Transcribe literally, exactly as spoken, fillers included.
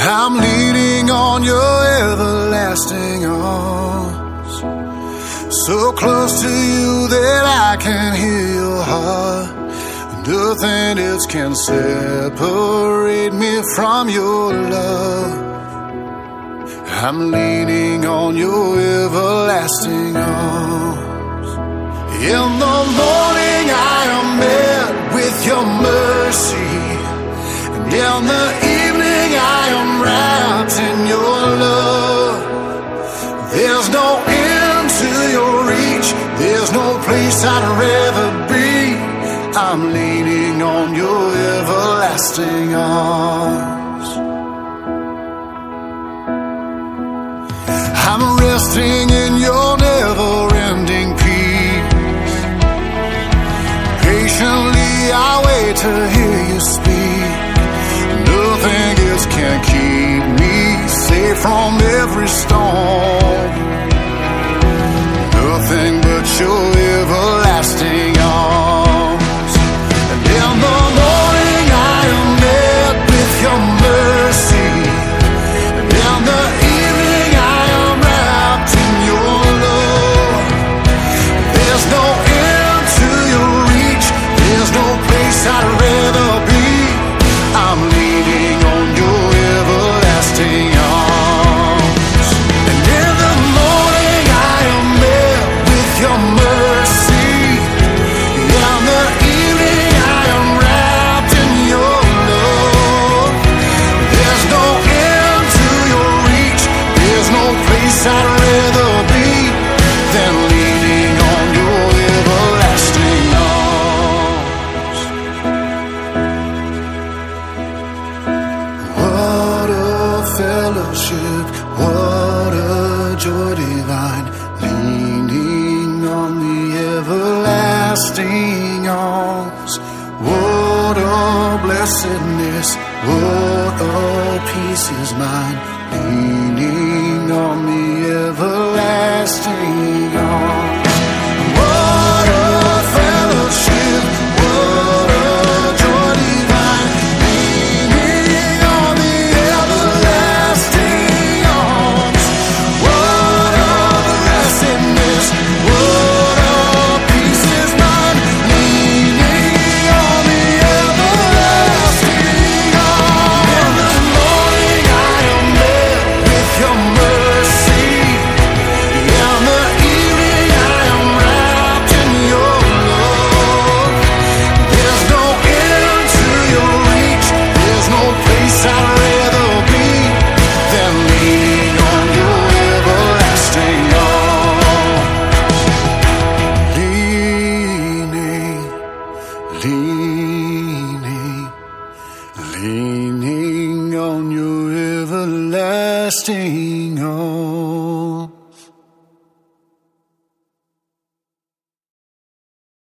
I'm leaning on your everlasting arms, so close to you that I can hear your heart. Nothing else can separate me from your love. I'm leaning on your everlasting arms. In the morning I am met with your mercy, and in the evening I am wrapped in your love. There's no end to your reach, there's no place I'd rather be. I'm leaning on your everlasting arms. I'm resting in your never-ending peace. Patiently I wait to hear you speak. Nothing else can keep me safe from every storm. Nothing but your everlasting arms. And in the morning I am met with your mercy, and in the evening I am wrapped in your love. There's no end to your reach, there's no place I'd rather be. I'm leaning on your everlasting arms. And in the morning I am met with your mercy, in the evening I am wrapped in your love. There's no end to your reach, there's no place I'd rather be than leaning on your everlasting arms. What a fellowship, what a joy divine, leaning on the everlasting arms. What a blessedness, what a peace is mine, leaning on the everlasting arms. What a fellowship, what a joy divine, leaning on the everlasting arms. What a blessedness, what a peace is mine, leaning on the everlasting arms. In the morning I am met with your mercy, in the evening I am wrapped in your love. There's no end to your reach, there's no place I'd rather be than leaning on your everlasting arms. Leaning, leaning, leaning on your everlasting